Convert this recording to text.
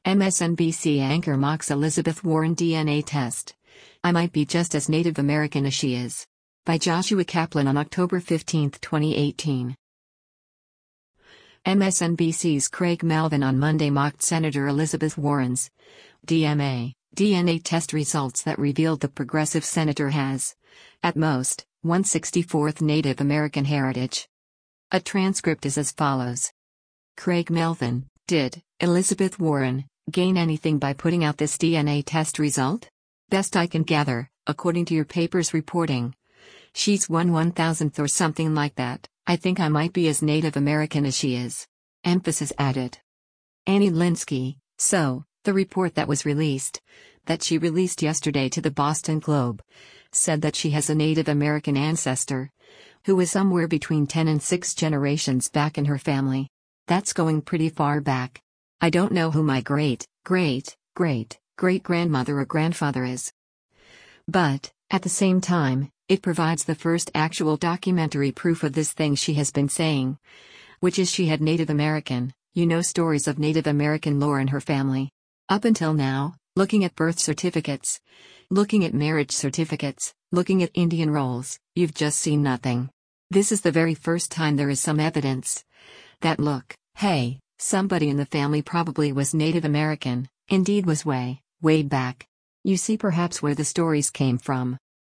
MSNBC anchor mocks Elizabeth Warren DNA test. I might be just as Native American as she is. By Joshua Kaplan on October 15, 2018. MSNBC's Craig Melvin on Monday mocked Senator Elizabeth Warren's DNA test results that revealed the progressive senator has, at most, 1/64th Native American heritage. A transcript is as follows. Craig Melvin, did Elizabeth Warren gain anything by putting out this DNA test result? Best I can gather, according to your paper's reporting, she's 1/1000th or something like that. I think I might be as Native American as she is. Emphasis added. Annie Linsky, so, the report that was released, that she released yesterday to the Boston Globe, said that she has a Native American ancestor, who is somewhere between 10 and 6 generations back in her family. That's going pretty far back. I don't know who my great-great-great-great-grandmother or grandfather is. But, at the same time, it provides the first actual documentary proof of this thing she has been saying, which is she had Native American, stories of Native American lore in her family. Up until now, looking at birth certificates, looking at marriage certificates, looking at Indian rolls, you've just seen nothing. This is the very first time there is some evidence that look, hey, somebody in the family probably was Native American, indeed was way, way back. You see perhaps where the stories came from.